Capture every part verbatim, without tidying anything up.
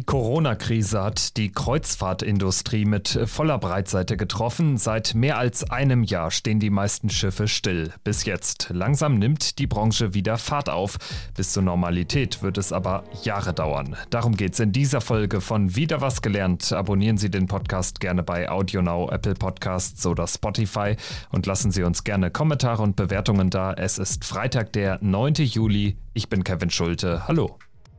Corona-Krise hat die Kreuzfahrtindustrie mit voller Breitseite getroffen. Seit mehr als einem Jahr stehen die meisten Schiffe still. Bis jetzt. Langsam nimmt die Branche wieder Fahrt auf. Bis zur Normalität wird es aber Jahre dauern. Darum geht's in dieser Folge von Wieder was gelernt. Abonnieren Sie den Podcast gerne bei AudioNow, Apple Podcasts oder Spotify und lassen Sie uns gerne Kommentare und Bewertungen da. Es ist Freitag, der neunten Juli. Ich bin Kevin Schulte. Hallo.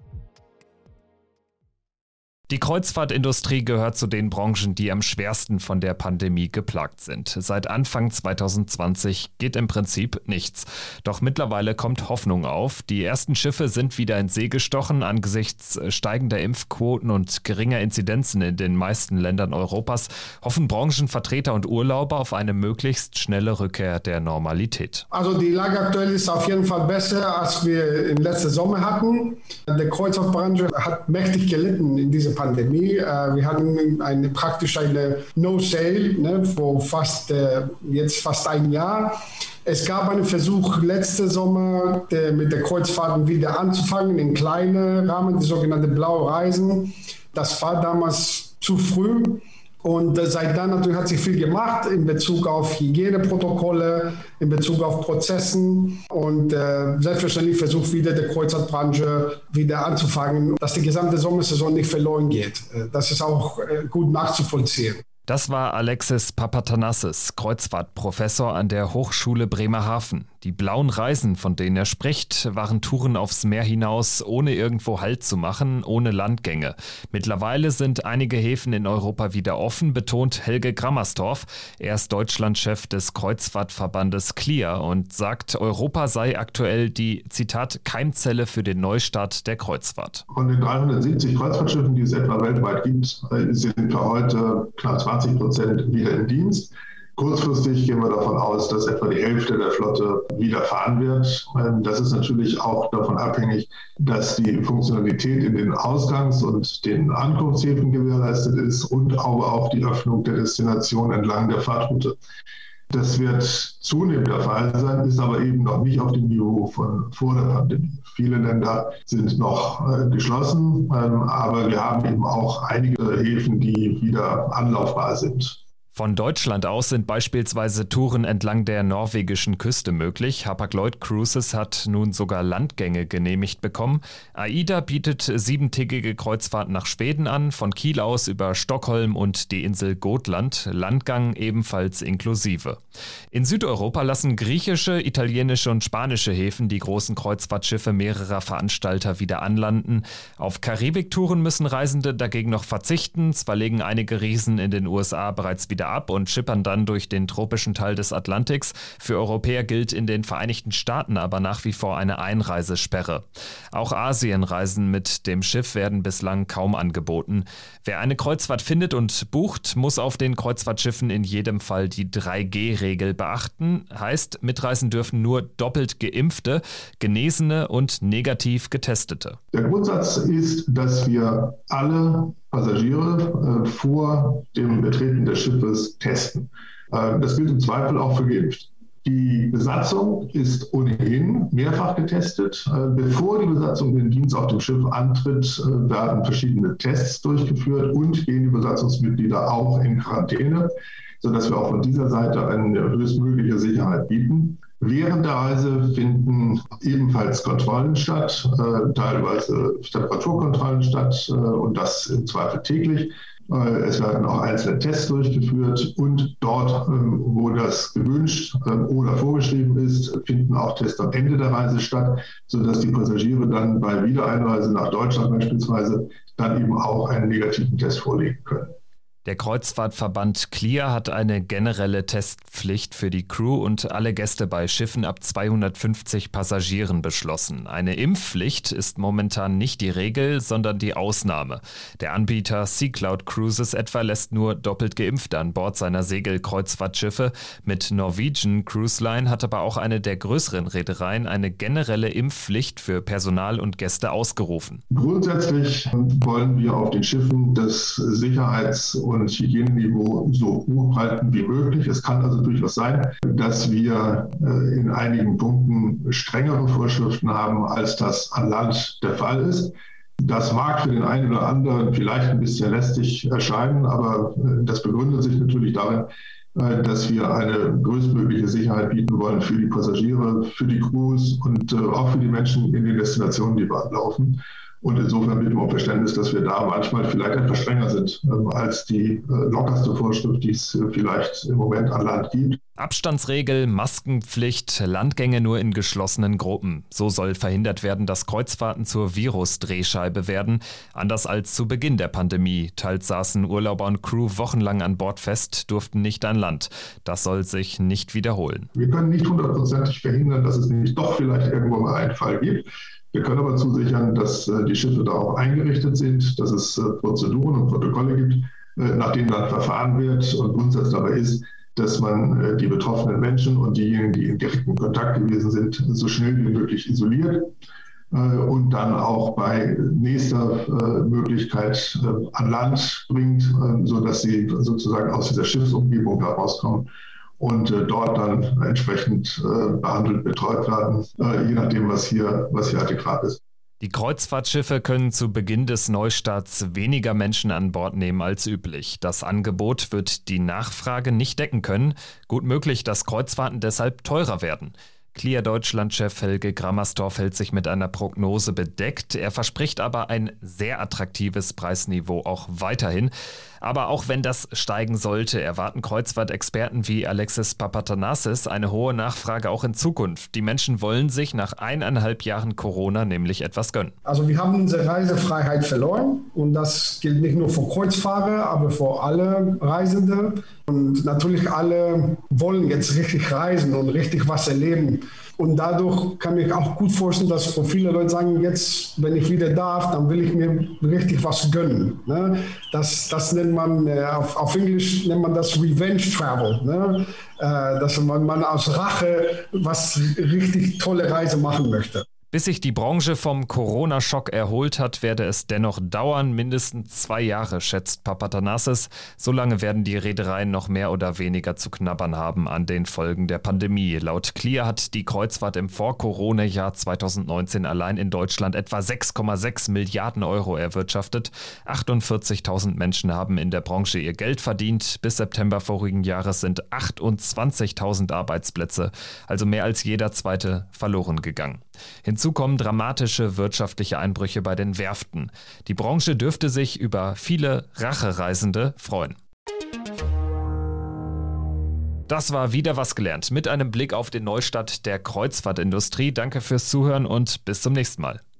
Die Kreuzfahrtindustrie gehört zu den Branchen, die am schwersten von der Pandemie geplagt sind. Seit Anfang zwanzig zwanzig geht im Prinzip nichts. Doch mittlerweile kommt Hoffnung auf. Die ersten Schiffe sind wieder ins See gestochen. Angesichts steigender Impfquoten und geringer Inzidenzen in den meisten Ländern Europas hoffen Branchenvertreter und Urlauber auf eine möglichst schnelle Rückkehr der Normalität. Also die Lage aktuell ist auf jeden Fall besser, als wir im letzten Sommer hatten. Die Kreuzfahrtbranche hat mächtig gelitten in dieser Pandemie. Wir hatten eine, praktisch eine No-Sale, ne, vor fast, äh, jetzt fast ein Jahr. Es gab einen Versuch letzten Sommer der, mit der Kreuzfahrten wieder anzufangen, in kleinen Rahmen, die sogenannten Blaue Reisen. Das war damals zu früh. Und seit dann natürlich hat sich viel gemacht in Bezug auf Hygieneprotokolle, in Bezug auf Prozessen und äh, selbstverständlich versucht wieder die Kreuzfahrtbranche wieder anzufangen, dass die gesamte Sommersaison nicht verloren geht. Das ist auch äh, gut nachzuvollziehen. Das war Alexis Papatanassis, Kreuzfahrtprofessor an der Hochschule Bremerhaven. Die blauen Reisen, von denen er spricht, waren Touren aufs Meer hinaus, ohne irgendwo Halt zu machen, ohne Landgänge. Mittlerweile sind einige Häfen in Europa wieder offen, betont Helge Grammerstorff. Er ist Deutschlandchef des Kreuzfahrtverbandes C L I A und sagt, Europa sei aktuell die, Zitat, Keimzelle für den Neustart der Kreuzfahrt. Von den dreihundertsiebzig Kreuzfahrtschiffen, die es etwa weltweit gibt, sind wir heute knapp zwanzig Prozent wieder im Dienst. Kurzfristig gehen wir davon aus, dass etwa die Hälfte der Flotte wieder fahren wird. Das ist natürlich auch davon abhängig, dass die Funktionalität in den Ausgangs- und den Ankunftshäfen gewährleistet ist und aber auch die Öffnung der Destination entlang der Fahrtroute. Das wird zunehmend der Fall sein, ist aber eben noch nicht auf dem Niveau von vor der Pandemie. Viele Länder sind noch äh, geschlossen, ähm, aber wir haben eben auch einige Häfen, die wieder anlaufbar sind. Von Deutschland aus sind beispielsweise Touren entlang der norwegischen Küste möglich. Hapag-Lloyd Cruises hat nun sogar Landgänge genehmigt bekommen. AIDA bietet siebentägige Kreuzfahrten nach Schweden an, von Kiel aus über Stockholm und die Insel Gotland, Landgang ebenfalls inklusive. In Südeuropa lassen griechische, italienische und spanische Häfen die großen Kreuzfahrtschiffe mehrerer Veranstalter wieder anlanden. Auf Karibik-Touren müssen Reisende dagegen noch verzichten. Zwar legen einige Riesen in den U S A bereits wieder ab und schippern dann durch den tropischen Teil des Atlantiks. Für Europäer gilt in den Vereinigten Staaten aber nach wie vor eine Einreisesperre. Auch Asienreisen mit dem Schiff werden bislang kaum angeboten. Wer eine Kreuzfahrt findet und bucht, muss auf den Kreuzfahrtschiffen in jedem Fall die drei G Regel beachten. Heißt, mitreisen dürfen nur doppelt Geimpfte, Genesene und negativ Getestete. Der Grundsatz ist, dass wir alle Passagiere äh, vor dem Betreten des Schiffes testen. Äh, das gilt im Zweifel auch für Geimpfte. Die Besatzung ist ohnehin mehrfach getestet. Äh, bevor die Besatzung den Dienst auf dem Schiff antritt, äh, werden verschiedene Tests durchgeführt und gehen die Besatzungsmitglieder auch in Quarantäne, sodass wir auch von dieser Seite eine höchstmögliche Sicherheit bieten. Während der Reise finden ebenfalls Kontrollen statt, äh, teilweise Temperaturkontrollen statt äh, und das im Zweifel täglich. Äh, es werden auch einzelne Tests durchgeführt und dort, äh, wo das gewünscht äh, oder vorgeschrieben ist, finden auch Tests am Ende der Reise statt, sodass die Passagiere dann bei Wiedereinreise nach Deutschland beispielsweise dann eben auch einen negativen Test vorlegen können. Der Kreuzfahrtverband C L I A hat eine generelle Testpflicht für die Crew und alle Gäste bei Schiffen ab zweihundertfünfzig Passagieren beschlossen. Eine Impfpflicht ist momentan nicht die Regel, sondern die Ausnahme. Der Anbieter SeaCloud Cruises etwa lässt nur doppelt Geimpfte an Bord seiner Segelkreuzfahrtschiffe. Mit Norwegian Cruise Line hat aber auch eine der größeren Reedereien eine generelle Impfpflicht für Personal und Gäste ausgerufen. Grundsätzlich wollen wir auf den Schiffen das Sicherheits- und Hygieneniveau so hoch halten wie möglich. Es kann also durchaus sein, dass wir äh, in einigen Punkten strengere Vorschriften haben, als das an Land der Fall ist. Das mag für den einen oder anderen vielleicht ein bisschen lästig erscheinen, aber das begründet sich natürlich darin, dass wir eine größtmögliche Sicherheit bieten wollen für die Passagiere, für die Crews und auch für die Menschen in den Destinationen, die wir anlaufen. Und insofern mit dem Verständnis, dass wir da manchmal vielleicht etwas strenger sind als die lockerste Vorschrift, die es vielleicht im Moment an Land gibt. Abstandsregel, Maskenpflicht, Landgänge nur in geschlossenen Gruppen. So soll verhindert werden, dass Kreuzfahrten zur Virusdrehscheibe werden. Anders als zu Beginn der Pandemie. Teils saßen Urlauber und Crew wochenlang an Bord fest, durften nicht an Land. Das soll sich nicht wiederholen. Wir können nicht hundertprozentig verhindern, dass es nicht doch vielleicht irgendwo mal einen Fall gibt. Wir können aber zusichern, dass äh, die Schiffe darauf eingerichtet sind, dass es äh, Prozeduren und Protokolle gibt, äh, nach denen dann verfahren wird. Und Grundsatz dabei ist, dass man äh, die betroffenen Menschen und diejenigen, die in direktem Kontakt gewesen sind, so schnell wie möglich isoliert äh, und dann auch bei nächster äh, Möglichkeit äh, an Land bringt, äh, sodass sie sozusagen aus dieser Schiffsumgebung herauskommen und äh, dort dann entsprechend äh, behandelt, betreut werden, äh, je nachdem, was hier, was hier adäquat ist. Die Kreuzfahrtschiffe können zu Beginn des Neustarts weniger Menschen an Bord nehmen als üblich. Das Angebot wird die Nachfrage nicht decken können. Gut möglich, dass Kreuzfahrten deshalb teurer werden. Clear Deutschland-Chef Helge Grammerstorff hält sich mit einer Prognose bedeckt. Er verspricht aber ein sehr attraktives Preisniveau auch weiterhin. Aber auch wenn das steigen sollte, erwarten Kreuzfahrtexperten wie Alexis Papatanassis eine hohe Nachfrage auch in Zukunft. Die Menschen wollen sich nach eineinhalb Jahren Corona nämlich etwas gönnen. Also wir haben unsere Reisefreiheit verloren und das gilt nicht nur für Kreuzfahrer, aber für alle Reisende. Und natürlich alle wollen jetzt richtig reisen und richtig was erleben. Und dadurch kann ich auch gut vorstellen, dass für viele Leute sagen, jetzt, wenn ich wieder darf, dann will ich mir richtig was gönnen. Ne? Das, das nennt man, äh, auf, auf Englisch nennt man das Revenge Travel. Ne? Äh, dass man, man aus Rache was richtig tolle Reise machen möchte. Bis sich die Branche vom Corona-Schock erholt hat, werde es dennoch dauern, mindestens zwei Jahre, schätzt Papatanassis. Solange werden die Reedereien noch mehr oder weniger zu knabbern haben an den Folgen der Pandemie. Laut Clear hat die Kreuzfahrt im Vor-Corona-Jahr zweitausendneunzehn allein in Deutschland etwa sechs Komma sechs Milliarden Euro erwirtschaftet. achtundvierzigtausend Menschen haben in der Branche ihr Geld verdient. Bis September vorigen Jahres sind achtundzwanzigtausend Arbeitsplätze, also mehr als jeder zweite, verloren gegangen. Hinzu kommen dramatische wirtschaftliche Einbrüche bei den Werften. Die Branche dürfte sich über viele Rachereisende freuen. Das war wieder was gelernt mit einem Blick auf den Neustart der Kreuzfahrtindustrie. Danke fürs Zuhören und bis zum nächsten Mal.